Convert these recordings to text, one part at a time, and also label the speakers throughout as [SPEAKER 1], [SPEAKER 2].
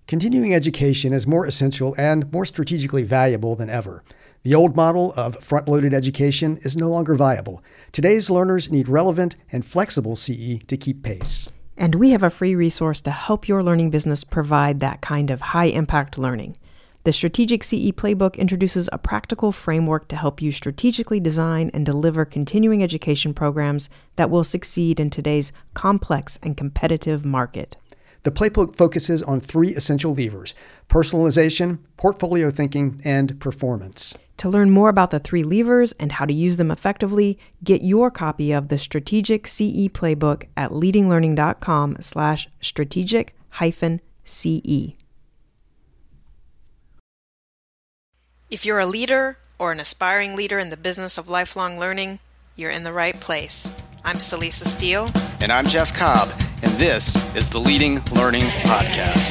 [SPEAKER 1] Continuing education is more essential and more strategically valuable than ever. The old model of front-loaded education is no longer viable. Today's learners need relevant and flexible CE to keep pace.
[SPEAKER 2] And we have a free resource to help your learning business provide that kind of high-impact learning. The Strategic CE Playbook introduces a practical framework to help you strategically design and deliver continuing education programs that will succeed in today's complex and competitive market.
[SPEAKER 1] The playbook focuses on three essential levers: personalization, portfolio thinking, and performance.
[SPEAKER 2] To learn more about the three levers and how to use them effectively, get your copy of the Strategic CE Playbook at leadinglearning.com/strategic-CE. If you're a leader or an aspiring leader in the business of lifelong learning, you're in the right place. I'm Celisa Steele.
[SPEAKER 3] And I'm Jeff Cobb, and this is the Leading Learning Podcast.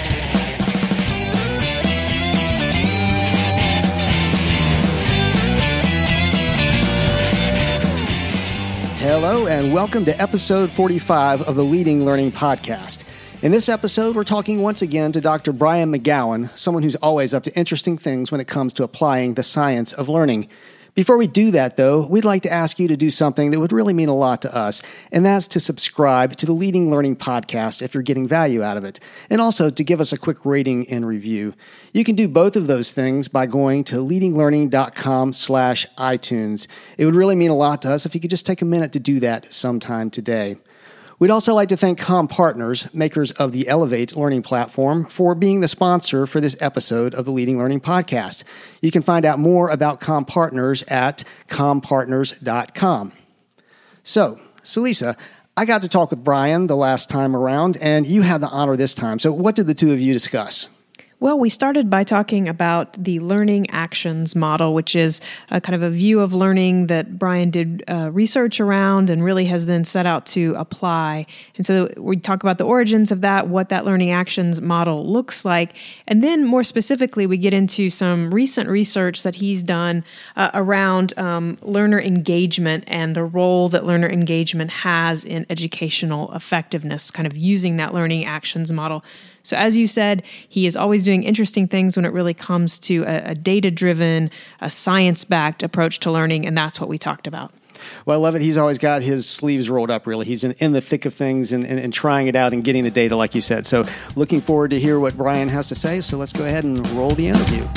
[SPEAKER 1] Hello, and welcome to episode 45 of the Leading Learning Podcast. In this episode, we're talking once again to Dr. Brian McGowan, someone who's always up to interesting things when it comes to applying the science of learning. Before we do that, though, we'd like to ask you to do something that would really mean a lot to us, and that's to subscribe to the Leading Learning Podcast if you're getting value out of it, and also to give us a quick rating and review. You can do both of those things by going to leadinglearning.com/iTunes. It would really mean a lot to us if you could just take a minute to do that sometime today. We'd also like to thank CommPartners, makers of the Elevate learning platform, for being the sponsor for this episode of the Leading Learning Podcast. You can find out more about CommPartners at commpartners.com. So, Celisa, I got to talk with Brian the last time around, and you had the honor this time. So what did the two of you discuss?
[SPEAKER 2] Well, we started by talking about the learning actions model, which is a kind of a view of learning that Brian did research around and really has then set out to apply. And so we talk about the origins of that, what that learning actions model looks like. And then more specifically, we get into some recent research that he's done around learner engagement and the role that learner engagement has in educational effectiveness, kind of using that learning actions model. So as you said, he is always doing interesting things when it really comes to a data-driven, a science-backed approach to learning, and that's what we talked about.
[SPEAKER 1] Well, I love it. He's always got his sleeves rolled up, really. He's in the thick of things and trying it out and getting the data, like you said. So looking forward to hear what Brian has to say. So let's go ahead and roll the interview.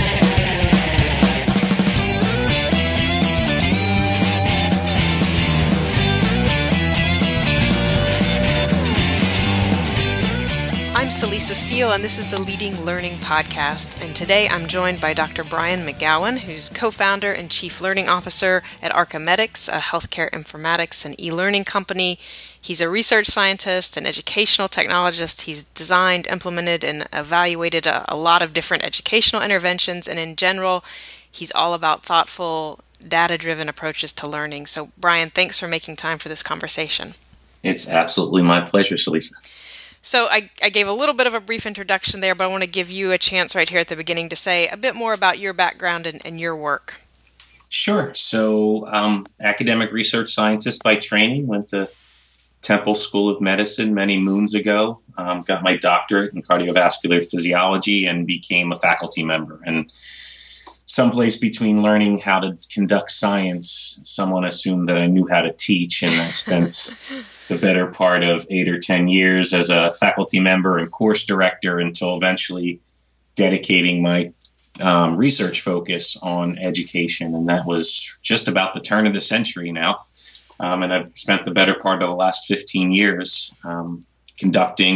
[SPEAKER 2] I'm Celisa Steele, and this is the Leading Learning Podcast. And today I'm joined by Dr. Brian McGowan, who's co-founder and chief learning officer at Archimedix, a healthcare informatics and e-learning company. He's a research scientist and educational technologist. He's designed, implemented, and evaluated a lot of different educational interventions. And in general, he's all about thoughtful, data-driven approaches to learning. So, Brian, thanks for making time for this conversation.
[SPEAKER 4] It's absolutely my pleasure, Celisa.
[SPEAKER 2] So I gave a little bit of a brief introduction there, but I want to give you a chance right here at the beginning to say a bit more about your background and your work.
[SPEAKER 4] Sure. So academic research scientist by training, went to Temple School of Medicine many moons ago, got my doctorate in cardiovascular physiology and became a faculty member. And someplace between learning how to conduct science, someone assumed that I knew how to teach, and I spent the better part of 8 or 10 years as a faculty member and course director until eventually dedicating my research focus on education. And that was just about the turn of the century now. And I've spent the better part of the last 15 years conducting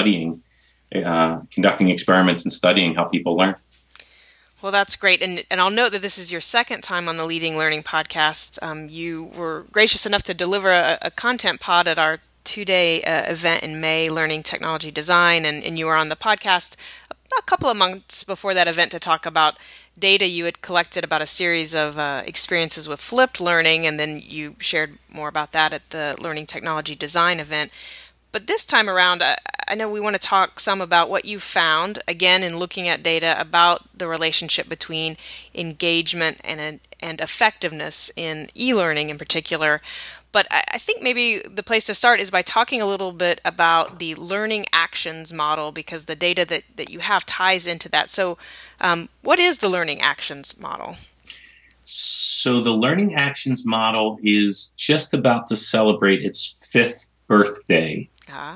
[SPEAKER 4] experiments and studying how people learn.
[SPEAKER 2] Well, that's great. And I'll note that this is your second time on the Leading Learning Podcast. You were gracious enough to deliver a content pod at our 2-day event in May, Learning Technology Design, and you were on the podcast a couple of months before that event to talk about data you had collected about a series of experiences with flipped learning, and then you shared more about that at the Learning Technology Design event. But this time around, I know we want to talk some about what you found, again, in looking at data about the relationship between engagement and effectiveness in e-learning in particular.
[SPEAKER 5] But I think maybe the place to start is by talking a little bit about the learning actions model, because the data that you have ties into that. So what is the learning actions model?
[SPEAKER 4] So the learning actions model is just about to celebrate its 5th birthday.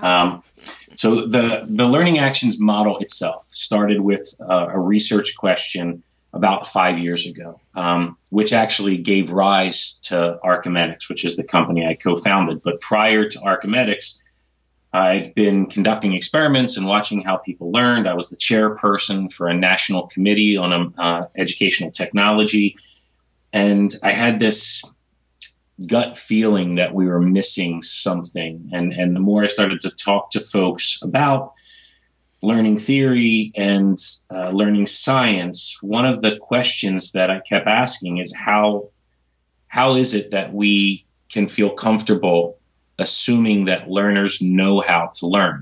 [SPEAKER 4] So the learning actions model itself started with a research question about 5 years ago, which actually gave rise to Archimedix, which is the company I co-founded. But prior to Archimedix, I'd been conducting experiments and watching how people learned. I was the chairperson for a national committee on educational technology. And I had this gut feeling that we were missing something. And the more I started to talk to folks about learning theory and learning science, one of the questions that I kept asking is how is it that we can feel comfortable assuming that learners know how to learn?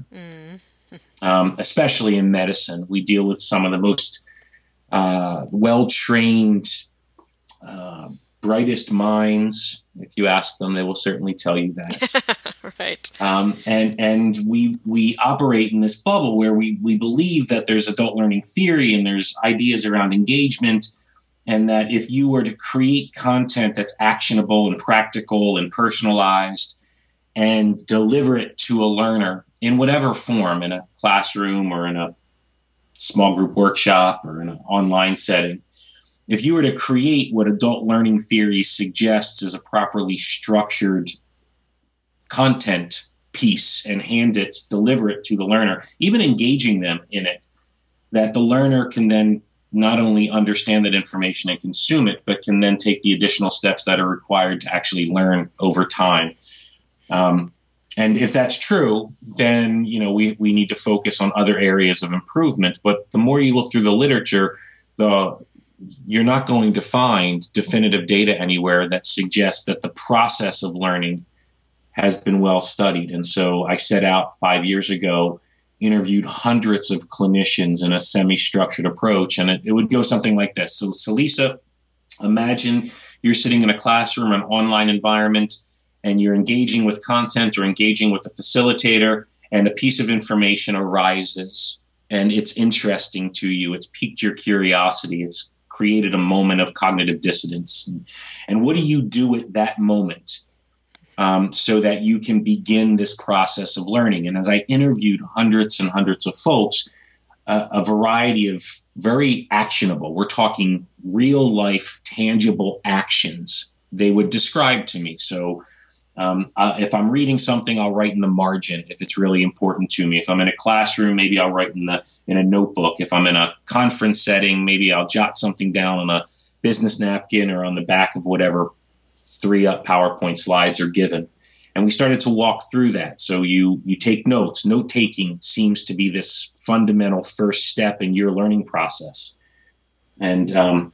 [SPEAKER 4] Especially in medicine, we deal with some of the most well-trained, brightest minds. If you ask them, they will certainly tell you that.
[SPEAKER 5] Right.
[SPEAKER 4] And we operate in this bubble where we believe that there's adult learning theory and there's ideas around engagement, and that if you were to create content that's actionable and practical and personalized and deliver it to a learner in whatever form, in a classroom or in a small group workshop or in an online setting, if you were to create what adult learning theory suggests is a properly structured content piece and deliver it to the learner, even engaging them in it, that the learner can then not only understand that information and consume it, but can then take the additional steps that are required to actually learn over time. And if that's true, then we need to focus on other areas of improvement. But the more you look through the literature, you're not going to find definitive data anywhere that suggests that the process of learning has been well studied. And so I set out 5 years ago, interviewed hundreds of clinicians in a semi-structured approach, and it would go something like this. So, Lisa, imagine you're sitting in a classroom, an online environment, and you're engaging with content or engaging with a facilitator, and a piece of information arises, and it's interesting to you. It's piqued your curiosity. It's created a moment of cognitive dissonance. And what do you do at that moment so that you can begin this process of learning? And as I interviewed hundreds and hundreds of folks, a variety of very actionable, we're talking real life, tangible actions they would describe to me. So if I'm reading something, I'll write in the margin if it's really important to me. If I'm in a classroom, maybe I'll write in a notebook. If I'm in a conference setting, maybe I'll jot something down on a business napkin or on the back of whatever 3-up PowerPoint slides are given. And we started to walk through that. So you take notes. Note-taking seems to be this fundamental first step in your learning process. And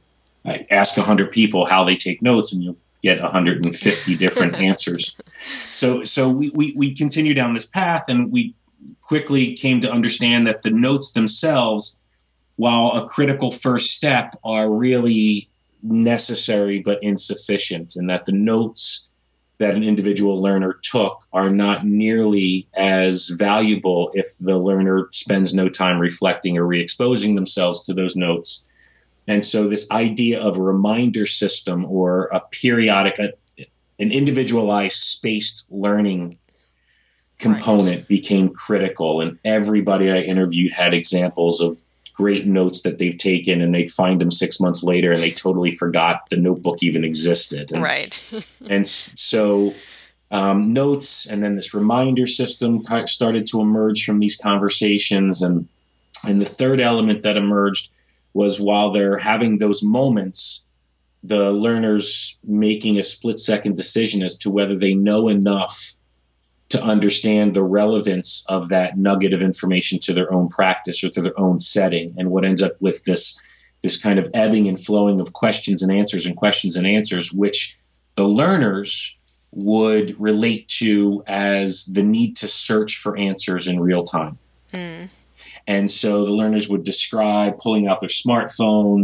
[SPEAKER 4] I ask 100 people how they take notes, and you'll get 150 different answers. So we continue down this path, and we quickly came to understand that the notes themselves, while a critical first step, are really necessary but insufficient, and that the notes that an individual learner took are not nearly as valuable if the learner spends no time reflecting or re-exposing themselves to those notes. And so this idea of a reminder system or a periodic, an individualized spaced learning component became critical. And everybody I interviewed had examples of great notes that they've taken, and they'd find them 6 months later and they totally forgot the notebook even existed. And so notes and then this reminder system started to emerge from these conversations. And the third element that emerged was, while they're having those moments, the learners making a split-second decision as to whether they know enough to understand the relevance of that nugget of information to their own practice or to their own setting. And what ends up with this kind of ebbing and flowing of questions and answers, which the learners would relate to as the need to search for answers in real time. And so the learners would describe pulling out their smartphones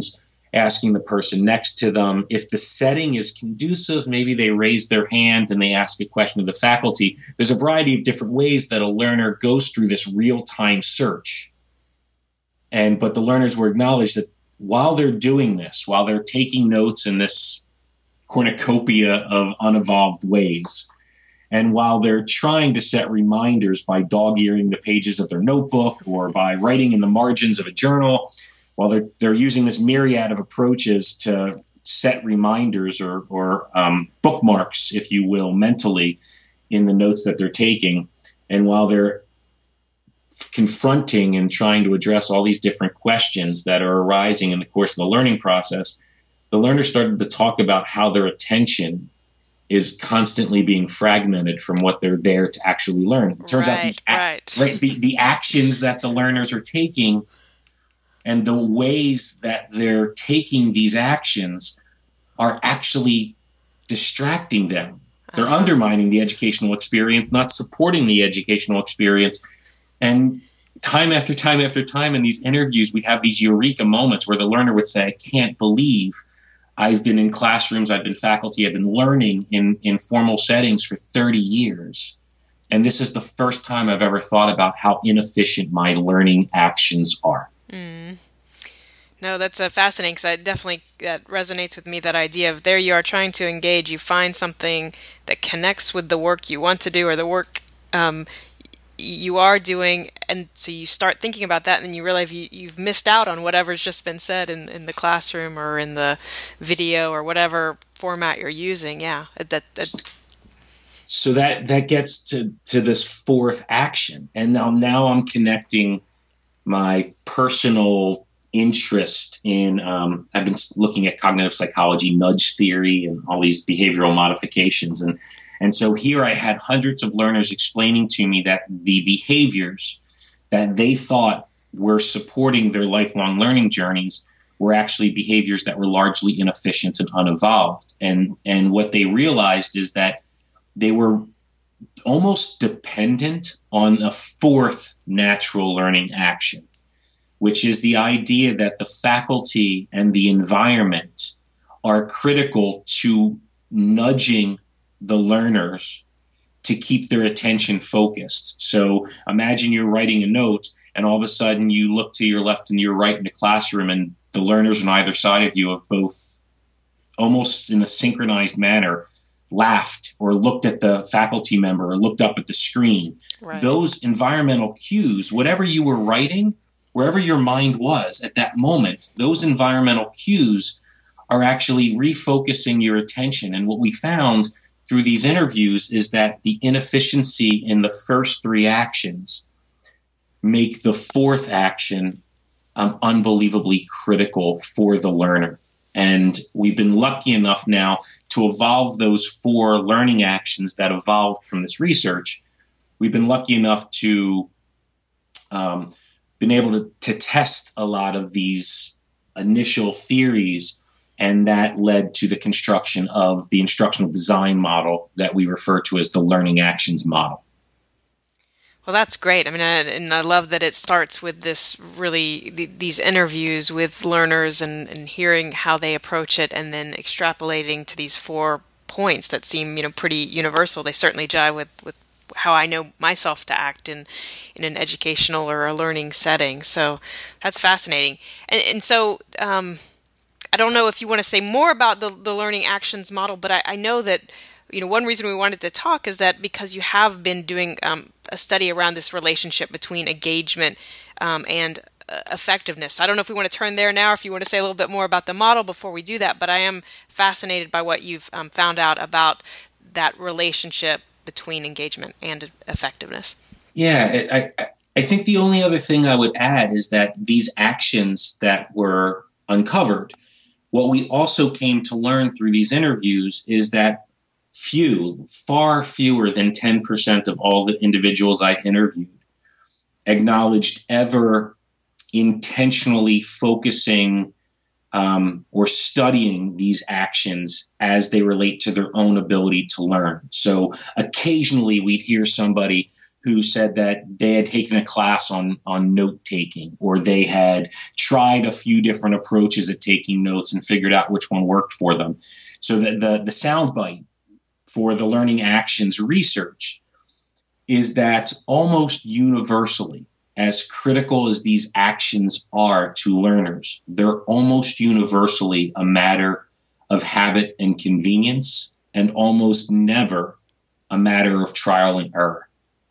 [SPEAKER 4] asking the person next to them. If the setting is conducive, maybe they raise their hand and they ask a question of the faculty. There's a variety of different ways that a learner goes through this real-time search. But the learners were acknowledged that while they're doing this, while they're taking notes in this cornucopia of unevolved ways, and while they're trying to set reminders by dog-earing the pages of their notebook or by writing in the margins of a journal, while they're using this myriad of approaches to set reminders or bookmarks, if you will, mentally in the notes that they're taking, and while they're confronting and trying to address all these different questions that are arising in the course of the learning process, the learners started to talk about how their attention is constantly being fragmented from what they're there to actually learn. It turns out the actions that the learners are taking and the ways that they're taking these actions are actually distracting them. They're undermining the educational experience, not supporting the educational experience. And time after time after time in these interviews, we'd have these eureka moments where the learner would say, I can't believe I've been in classrooms, I've been faculty, I've been learning in formal settings for 30 years. And this is the first time I've ever thought about how inefficient my learning actions are.
[SPEAKER 5] No, that's fascinating, because that resonates with me, that idea of there you are trying to engage, you find something that connects with the work you want to do or the work you are doing, and so you start thinking about that, and then you realize you've missed out on whatever's just been said in the classroom or in the video or whatever format you're using. Yeah,
[SPEAKER 4] so that gets to this fourth action, and now I'm connecting my personal interest in. I've been looking at cognitive psychology, nudge theory, and all these behavioral modifications, and so here I had hundreds of learners explaining to me that the behaviors that they thought were supporting their lifelong learning journeys were actually behaviors that were largely inefficient and unevolved. And what they realized is that they were almost dependent on a fourth natural learning action, which is the idea that the faculty and the environment are critical to nudging the learners to keep their attention focused. So imagine you're writing a note and all of a sudden you look to your left and your right in the classroom, and the learners on either side of you have both, almost in a synchronized manner, laughed or looked at the faculty member or looked up at the screen. Right. Those environmental cues, whatever you were writing, wherever your mind was at that moment, those environmental cues are actually refocusing your attention. And what we found through these interviews is that the inefficiency in the first three actions make the fourth action unbelievably critical for the learner. And we've been lucky enough now to evolve those four learning actions that evolved from this research. We've been lucky enough to been able to test a lot of these initial theories, and that led to the construction of the instructional design model that we refer to as the learning actions model.
[SPEAKER 5] Well, that's great. I mean, and I love that it starts with this these interviews with learners and hearing how they approach it, and then extrapolating to these 4 points that seem, pretty universal. They certainly jive with how I know myself to act in an educational or a learning setting. So that's fascinating. And so I don't know if you want to say more about the learning actions model, but I know that one reason we wanted to talk is that because you have been doing a study around this relationship between engagement and effectiveness. I don't know if we want to turn there now, or if you want to say a little bit more about the model before we do that, but I am fascinated by what you've found out about that relationship between engagement and effectiveness.
[SPEAKER 4] Yeah, I think the only other thing I would add is that these actions that were uncovered, what we also came to learn through these interviews is that far fewer than 10% of all the individuals I interviewed acknowledged ever intentionally focusing or studying these actions as they relate to their own ability to learn. So occasionally we'd hear somebody who said that they had taken a class on note taking, or they had tried a few different approaches at taking notes and figured out which one worked for them. So the soundbite for the learning actions research is that almost universally, as critical as these actions are to learners, they're almost universally a matter of habit and convenience, and almost never a matter of trial and error.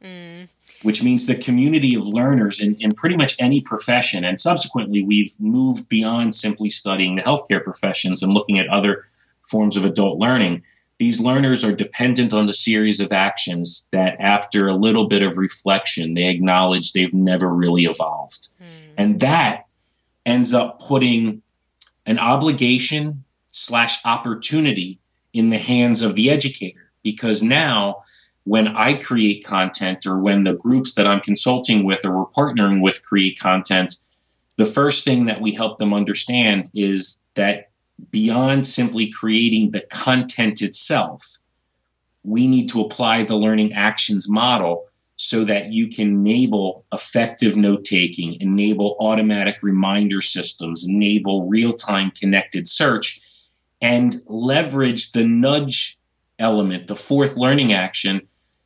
[SPEAKER 4] Which means the community of learners in pretty much any profession, and subsequently we've moved beyond simply studying the healthcare professions and looking at other forms of adult learning. These learners are dependent on the series of actions that, after a little bit of reflection, they acknowledge they've never really evolved. And that ends up putting an obligation / opportunity in the hands of the educator, because now when I create content, or when the groups that I'm consulting with or we're partnering with create content, the first thing that we help them understand is that beyond simply creating the content itself, we need to apply the learning actions model so that you can enable effective note-taking, enable automatic reminder systems, enable real-time connected search, and leverage the nudge element, the fourth learning action,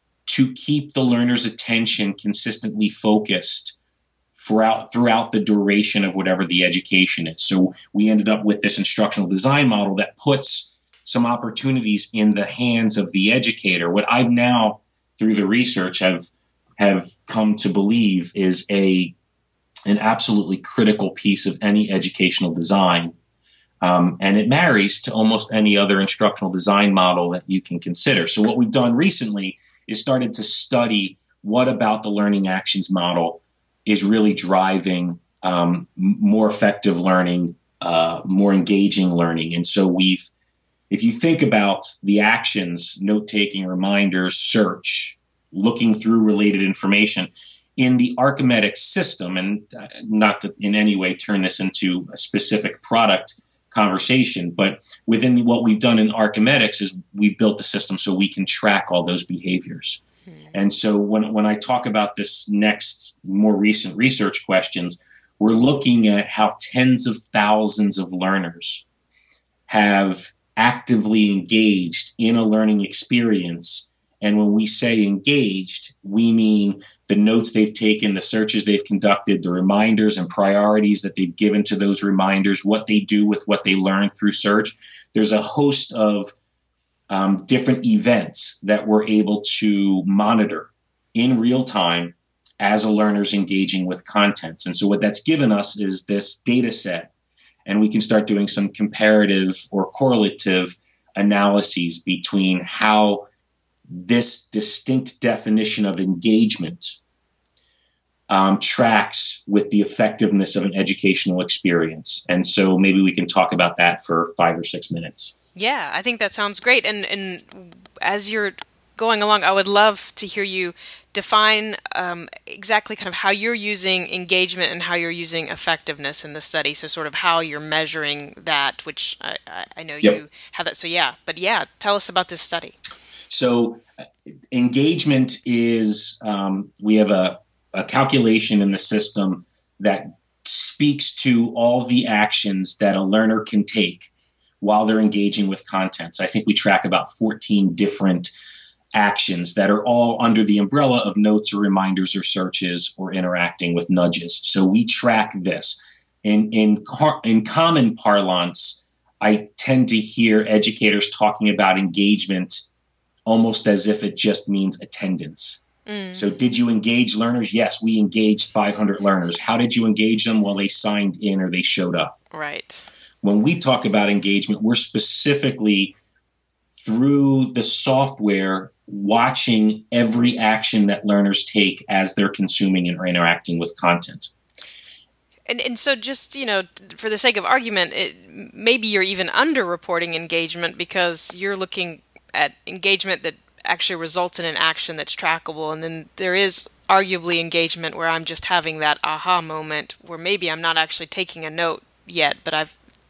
[SPEAKER 4] to keep the learner's attention consistently focused throughout the duration of whatever the education is. So we ended up with this instructional design model that puts some opportunities in the hands of the educator. What I've now, through the research, have come to believe is an absolutely critical piece of any educational design. And it marries to almost any other instructional design model that you can consider. So what we've done recently is started to study what about the learning actions model is really driving more effective learning, more engaging learning. And so if you think about the actions, note-taking, reminders, search, looking through related information, in the Archimedic system, and not to in any way turn this into a specific product conversation, but within what we've done in Archimedics is we've built the system so we can track all those behaviors. And so when I talk about this next, more recent research questions, we're looking at how tens of thousands of learners have actively engaged in a learning experience. And when we say engaged, we mean the notes they've taken, the searches they've conducted, the reminders and priorities that they've given to those reminders, what they do with what they learn through search. There's a host of different events that we're able to monitor in real time as a learner's engaging with content. And so what that's given us is this data set, and we can start doing some comparative or correlative analyses between how this distinct definition of engagement tracks with the effectiveness of an educational experience. And so maybe we can talk about that for 5 or 6 minutes.
[SPEAKER 5] Yeah, I think that sounds great. And as you're going along, I would love to hear you define exactly kind of how you're using engagement and how you're using effectiveness in the study. So sort of how you're measuring that, which I know you have that. So tell us about this study.
[SPEAKER 4] So engagement is, we have a calculation in the system that speaks to all the actions that a learner can take while they're engaging with content. So I think we track about 14 different actions that are all under the umbrella of notes or reminders or searches or interacting with nudges. So we track this. In common parlance, I tend to hear educators talking about engagement almost as if it just means attendance. So did you engage learners? Yes, we engaged 500 learners. How did you engage them? Well, they signed in or they showed up.
[SPEAKER 5] Right.
[SPEAKER 4] When we talk about engagement, we're specifically through the software watching every action that learners take as they're consuming and interacting with content.
[SPEAKER 5] And so just, for the sake of argument, maybe you're even underreporting engagement because you're looking at engagement that actually results in an action that's trackable. And then there is arguably engagement where I'm just having that aha moment where maybe I'm not actually taking a note yet, but I've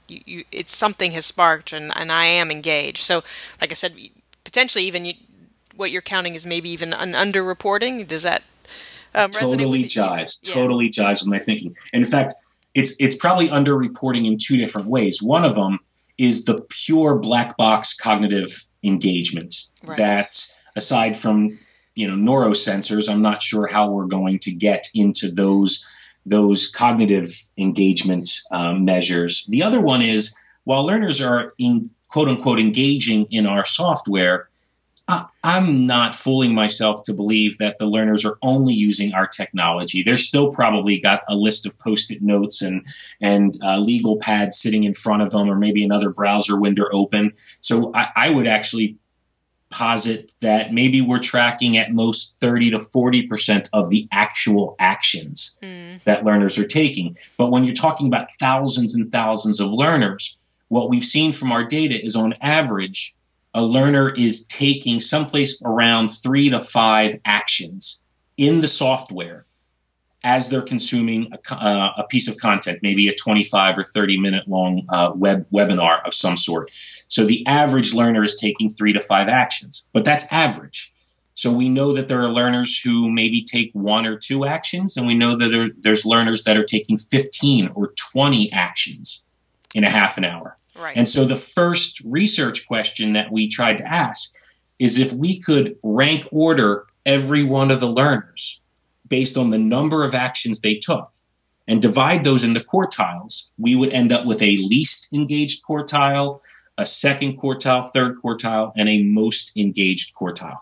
[SPEAKER 5] it's something has sparked and I am engaged. So, like I said, potentially even what you're counting is maybe even an underreporting. Does that
[SPEAKER 4] totally jives? Totally jives with my thinking. And in fact, it's probably underreporting in two different ways. One of them is the pure black box cognitive engagement that, aside from neurosensors, I'm not sure how we're going to get into those cognitive engagement measures. The other one is, while learners are quote unquote engaging in our software, I'm not fooling myself to believe that the learners are only using our technology. They're still probably got a list of Post-it notes and legal pads sitting in front of them, or maybe another browser window open. So I would actually posit that maybe we're tracking at most 30 to 40% of the actual actions that learners are taking. But when you're talking about thousands and thousands of learners, what we've seen from our data is, on average, a learner is taking someplace around 3 to 5 actions in the software as they're consuming a piece of content, maybe a 25 or 30 minute long webinar of some sort. So the average learner is taking 3 to 5 actions, but that's average. So we know that there are learners who maybe take 1 or 2 actions, and we know that there's learners that are taking 15 or 20 actions in a half an hour.
[SPEAKER 5] Right.
[SPEAKER 4] And so the first research question that we tried to ask is if we could rank order every one of the learners based on the number of actions they took and divide those into quartiles, we would end up with a least engaged quartile, a second quartile, third quartile, and a most engaged quartile.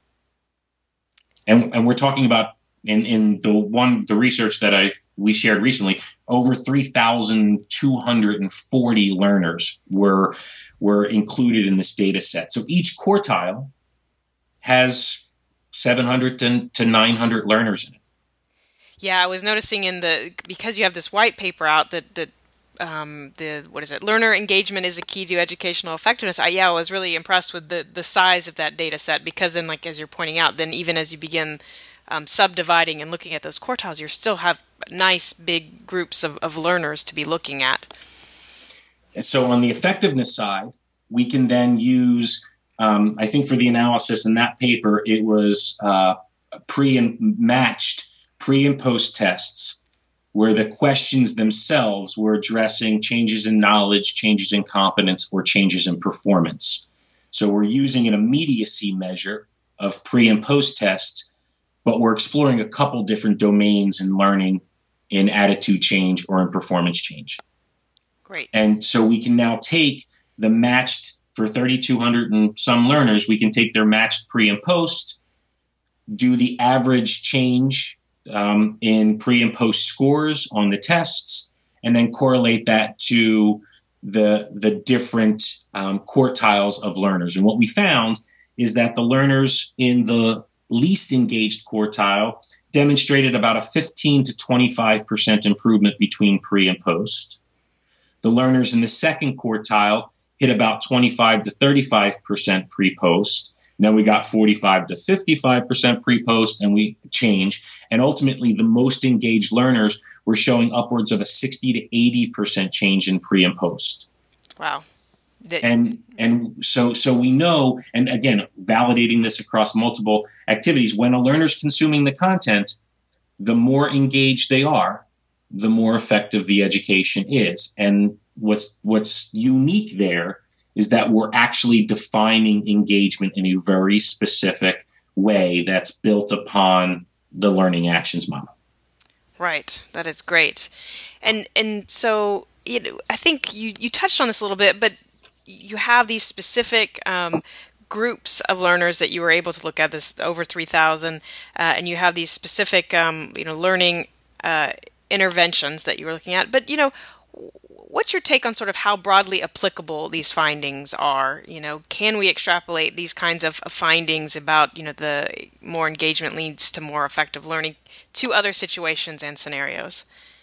[SPEAKER 4] And we're talking about, in the research that we shared recently, over 3,240 learners were included in this data set. So each quartile has 700 to 900 learners in it.
[SPEAKER 5] Yeah, I was noticing because you have this white paper out that learner engagement is a key to educational effectiveness. I was really impressed with the size of that data set, because then, like as you're pointing out, then even as you begin subdividing and looking at those quartiles, you still have nice big groups of learners to be looking at.
[SPEAKER 4] And so on the effectiveness side, we can then use, I think for the analysis in that paper, it was matched pre and post tests, where the questions themselves were addressing changes in knowledge, changes in competence, or changes in performance. So we're using an immediacy measure of pre and post test, but we're exploring a couple different domains in learning, in attitude change or in performance change.
[SPEAKER 5] Great.
[SPEAKER 4] And so we can now take the matched, for 3,200 and some learners, we can take their matched pre and post, do the average change in pre and post scores on the tests, and then correlate that to the different quartiles of learners. And what we found is that the learners in the least engaged quartile demonstrated about a 15 to 25% improvement between pre and post. The learners in the second quartile hit about 25 to 35% pre-post. Then we got 45 to 55% pre-post, and we change. And ultimately, the most engaged learners were showing upwards of a 60 to 80% change in pre and post.
[SPEAKER 5] Wow.
[SPEAKER 4] And so we know, and again, validating this across multiple activities, when a learner's consuming the content, the more engaged they are, the more effective the education is. And what's unique there is that we're actually defining engagement in a very specific way that's built upon the learning actions model.
[SPEAKER 5] Right. That is great. And so I think you touched on this a little bit, but you have these specific groups of learners that you were able to look at, this over 3,000, and you have these specific learning interventions that you were looking at. But what's your take on sort of how broadly applicable these findings are? Can we extrapolate these kinds of findings about, the more engagement leads to more effective learning to other situations and scenarios?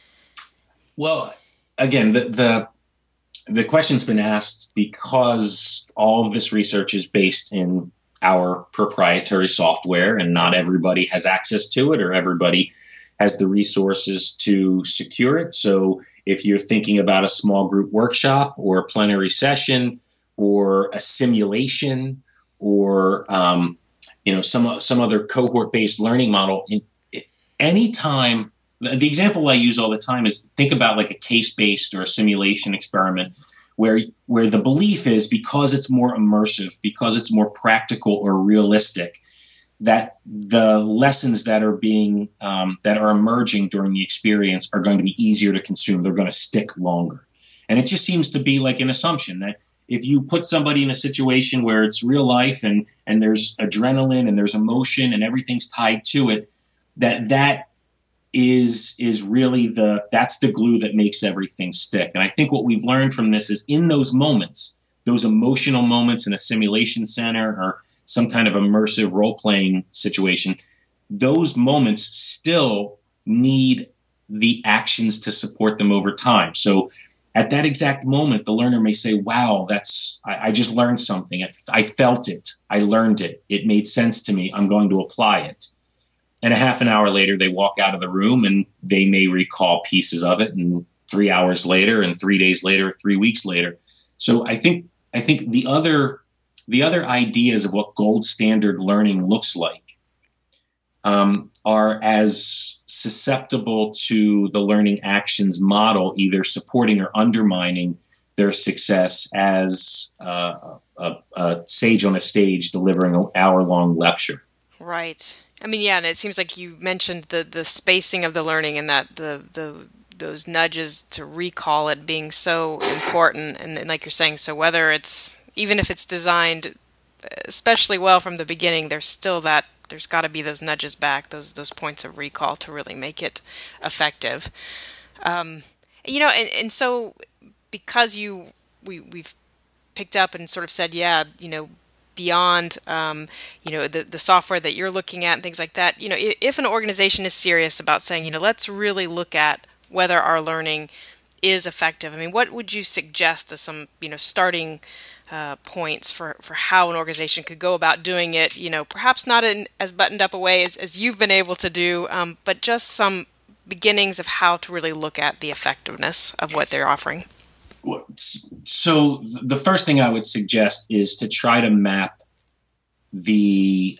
[SPEAKER 4] Well, again, the question's been asked because all of this research is based in our proprietary software, and not everybody has access to it, or everybody has the resources to secure it. So if you're thinking about a small group workshop or a plenary session or a simulation or some other cohort-based learning model, anytime, the example I use all the time is think about like a case-based or a simulation experiment where the belief is, because it's more immersive, because it's more practical or realistic, that the lessons that are being that are emerging during the experience are going to be easier to consume. They're going to stick longer. And it just seems to be like an assumption that if you put somebody in a situation where it's real life and there's adrenaline and there's emotion and everything's tied to it, that is really that's the glue that makes everything stick. And I think what we've learned from this is in those moments, those emotional moments in a simulation center or some kind of immersive role-playing situation, those moments still need the actions to support them over time. So at that exact moment, the learner may say, wow, I just learned something. I felt it. I learned it. It made sense to me. I'm going to apply it. And a half an hour later, they walk out of the room and they may recall pieces of it. And 3 hours later and 3 days later, 3 weeks later. So I think the other ideas of what gold standard learning looks like are as susceptible to the learning actions model, either supporting or undermining their success as a sage on a stage delivering an hour-long lecture.
[SPEAKER 5] Right. I mean, yeah, and it seems like you mentioned the spacing of the learning and that those nudges to recall it being so important. And like you're saying, so whether even if it's designed especially well from the beginning, there's got to be those nudges back, those points of recall to really make it effective. And so because we've picked up and sort of said, beyond, the software that you're looking at and things like that, if an organization is serious about saying, let's really look at whether our learning is effective. I mean, what would you suggest as some, starting points for how an organization could go about doing it, perhaps not in as buttoned up a way as you've been able to do, but just some beginnings of how to really look at the effectiveness of what they're offering?
[SPEAKER 4] So the first thing I would suggest is to try to map the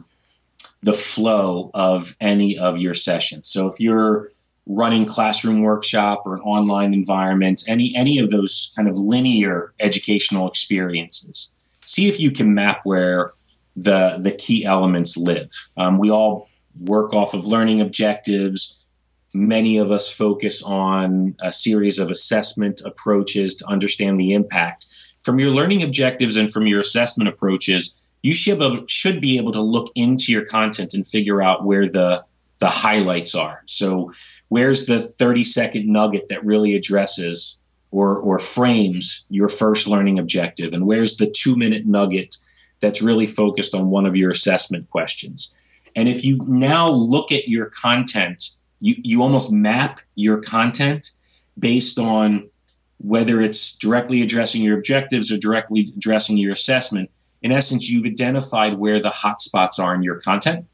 [SPEAKER 4] flow of any of your sessions. So if you're running classroom workshop or an online environment, any of those kind of linear educational experiences, see if you can map where the key elements live. We all work off of learning objectives. Many of us focus on a series of assessment approaches to understand the impact. From your learning objectives and from your assessment approaches, you should be able to look into your content and figure out where the highlights are. So where's the 30-second nugget that really addresses or frames your first learning objective? And where's the 2-minute nugget that's really focused on one of your assessment questions? And if you now look at your content, you almost map your content based on whether it's directly addressing your objectives or directly addressing your assessment. In essence, you've identified where the hot spots are in your content,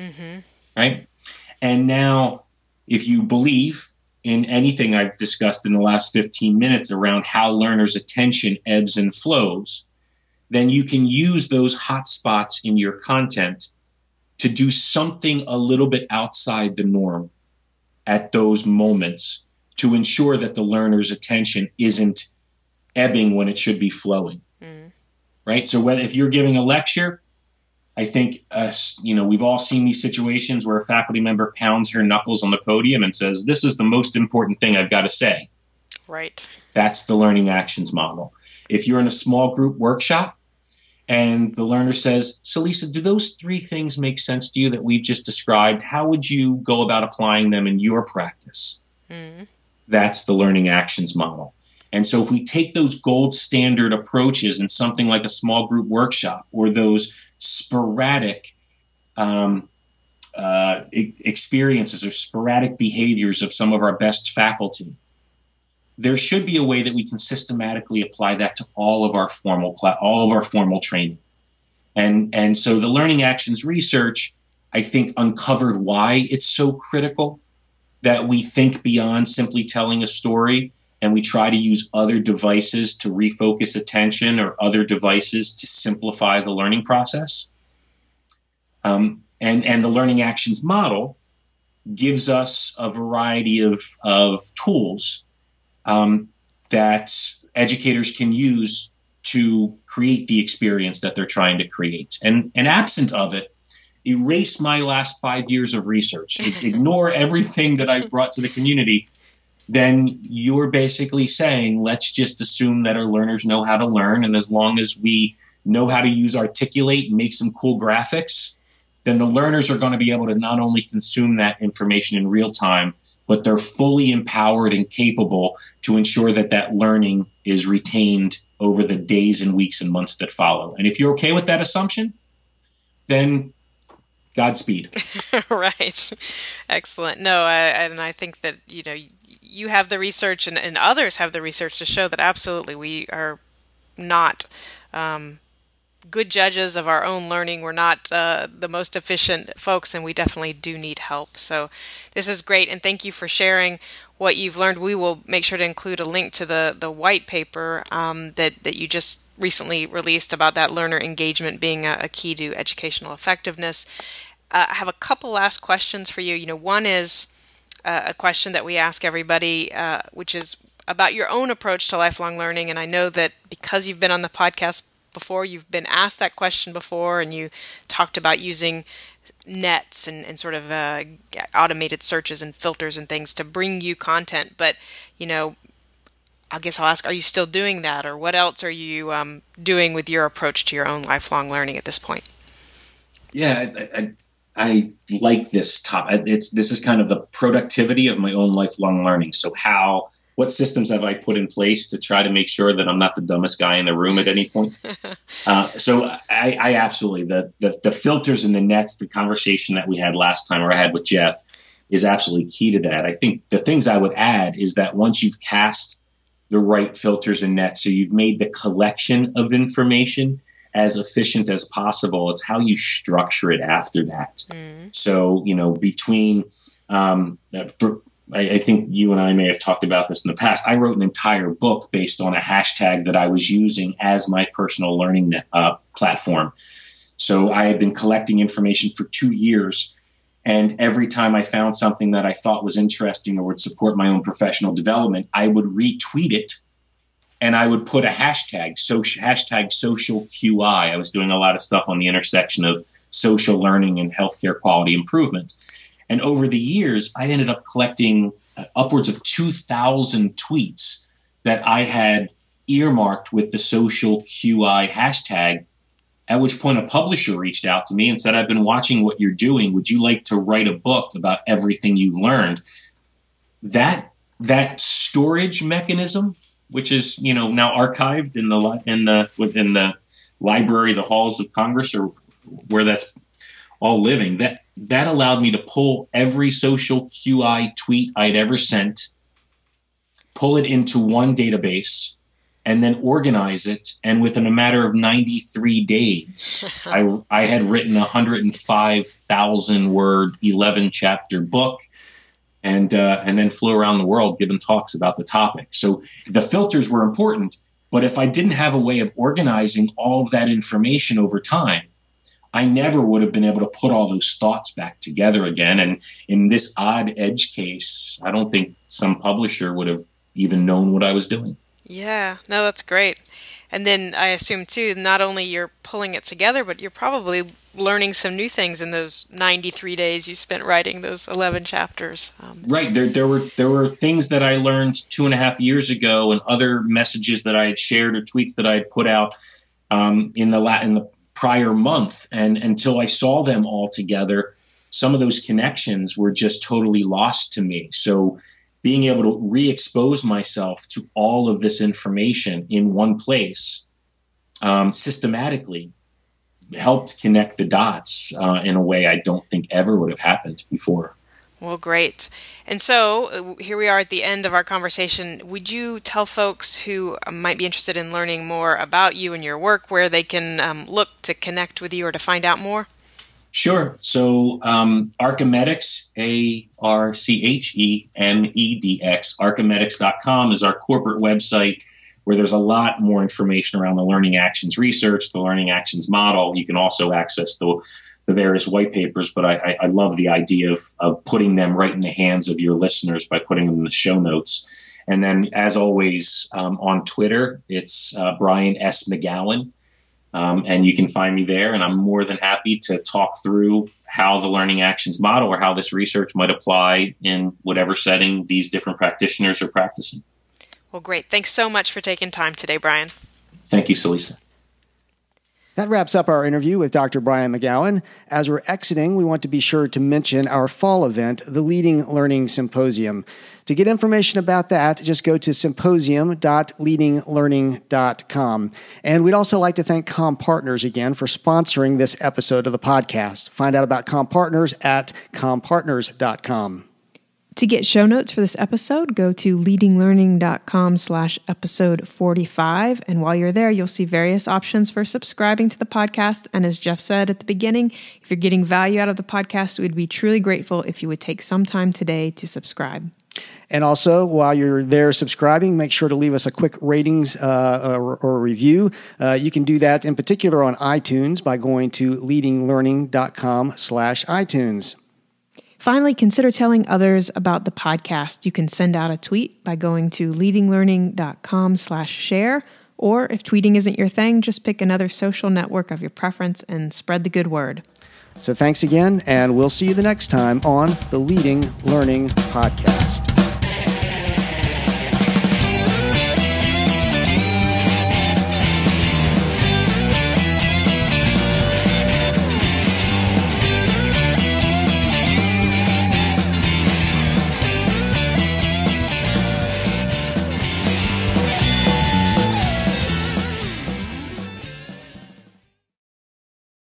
[SPEAKER 4] right? And now, if you believe in anything I've discussed in the last 15 minutes around how learners' attention ebbs and flows, then you can use those hot spots in your content to do something a little bit outside the norm at those moments to ensure that the learner's attention isn't ebbing when it should be flowing, right? So if you're giving a lecture, I think, we've all seen these situations where a faculty member pounds her knuckles on the podium and says, this is the most important thing I've got to say.
[SPEAKER 5] Right.
[SPEAKER 4] That's the learning actions model. If you're in a small group workshop and the learner says, so Lisa, do those 3 things make sense to you that we've just described? How would you go about applying them in your practice? That's the learning actions model. And so if we take those gold standard approaches in something like a small group workshop or those sporadic experiences or sporadic behaviors of some of our best faculty, there should be a way that we can systematically apply that to all of our formal training. And so the learning actions research, I think, uncovered why it's so critical that we think beyond simply telling a story, and we try to use other devices to refocus attention or other devices to simplify the learning process. And the learning actions model gives us a variety of tools that educators can use to create the experience that they're trying to create. And absent of it, erase my last 5 years of research, ignore everything that I brought to the community, then you're basically saying, let's just assume that our learners know how to learn. And as long as we know how to use Articulate and make some cool graphics, then the learners are going to be able to not only consume that information in real time, but they're fully empowered and capable to ensure that that learning is retained over the days and weeks and months that follow. And if you're okay with that assumption, then Godspeed.
[SPEAKER 5] Right. Excellent. No, I think that, you have the research and others have the research to show that absolutely we are not good judges of our own learning. We're not the most efficient folks, and we definitely do need help. So this is great, and thank you for sharing what you've learned. We will make sure to include a link to the white paper that you just recently released about that learner engagement being a key to educational effectiveness. I have a couple last questions for you. One is a question that we ask everybody, which is about your own approach to lifelong learning. And I know that because you've been on the podcast before, you've been asked that question before, and you talked about using nets and sort of automated searches and filters and things to bring you content. But, I guess I'll ask, are you still doing that? Or what else are you doing with your approach to your own lifelong learning at this point?
[SPEAKER 4] Yeah, I like this topic. This is kind of the productivity of my own lifelong learning. So what systems have I put in place to try to make sure that I'm not the dumbest guy in the room at any point? So I absolutely, the filters and the nets, the conversation that we had last time, or I had with Jeff, is absolutely key to that. I think the things I would add is that once you've cast the right filters and nets, so you've made the collection of information as efficient as possible, it's how you structure it after that. Mm. So, between, I think you and I may have talked about this in the past. I wrote an entire book based on a hashtag that I was using as my personal learning platform. So I had been collecting information for 2 years. And every time I found something that I thought was interesting or would support my own professional development, I would retweet it. And I would put a hashtag social QI. I was doing a lot of stuff on the intersection of social learning and healthcare quality improvement. And over the years, I ended up collecting upwards of 2,000 tweets that I had earmarked with the social QI hashtag, at which point a publisher reached out to me and said, I've been watching what you're doing. Would you like to write a book about everything you've learned? That storage mechanism, which is now archived in the library, the halls of Congress, or where that's all living, that allowed me to pull every social QI tweet I'd ever sent, pull it into one database, and then organize it. And within a matter of 93 days, I had written a 105,000 word, 11 chapter book. And then flew around the world giving talks about the topic. So the filters were important, but if I didn't have a way of organizing all of that information over time, I never would have been able to put all those thoughts back together again. And in this odd edge case, I don't think some publisher would have even known what I was doing.
[SPEAKER 5] Yeah, no, that's great. And then I assume, too, not only you're pulling it together, but you're probably learning some new things in those 93 days you spent writing those 11 chapters.
[SPEAKER 4] Right. There were things that I learned 2.5 years ago, and other messages that I had shared or tweets that I had put out in the prior month. And until I saw them all together, some of those connections were just totally lost to me. So being able to re-expose myself to all of this information in one place systematically helped connect the dots in a way I don't think ever would have happened before.
[SPEAKER 5] Well, great. And so here we are at the end of our conversation. Would you tell folks who might be interested in learning more about you and your work where they can look to connect with you or to find out more?
[SPEAKER 4] Sure. So Archimedix, ARCHEMEDX, archimedix.com is our corporate website where there's a lot more information around the learning actions research, the learning actions model. You can also access the various white papers, but I love the idea of putting them right in the hands of your listeners by putting them in the show notes. And then, as always, on Twitter, it's Brian S. McGowan. And you can find me there, and I'm more than happy to talk through how the learning actions model or how this research might apply in whatever setting these different practitioners are practicing.
[SPEAKER 5] Well, great. Thanks so much for taking time today, Brian.
[SPEAKER 4] Thank you, Celisa.
[SPEAKER 1] That wraps up our interview with Dr. Brian McGowan. As we're exiting, we want to be sure to mention our fall event, the Leading Learning Symposium. To get information about that, just go to symposium.leadinglearning.com. And we'd also like to thank CommPartners again for sponsoring this episode of the podcast. Find out about CommPartners at CommPartners.com.
[SPEAKER 2] To get show notes for this episode, go to leadinglearning.com/episode 45. And while you're there, you'll see various options for subscribing to the podcast. And as Jeff said at the beginning, if you're getting value out of the podcast, we'd be truly grateful if you would take some time today to subscribe.
[SPEAKER 1] And also, while you're there subscribing, make sure to leave us a quick ratings or review. You can do that in particular on iTunes by going to leadinglearning.com/iTunes.
[SPEAKER 2] Finally, consider telling others about the podcast. You can send out a tweet by going to leadinglearning.com/share, or if tweeting isn't your thing, just pick another social network of your preference and spread the good word.
[SPEAKER 1] So thanks again, and we'll see you the next time on the Leading Learning Podcast.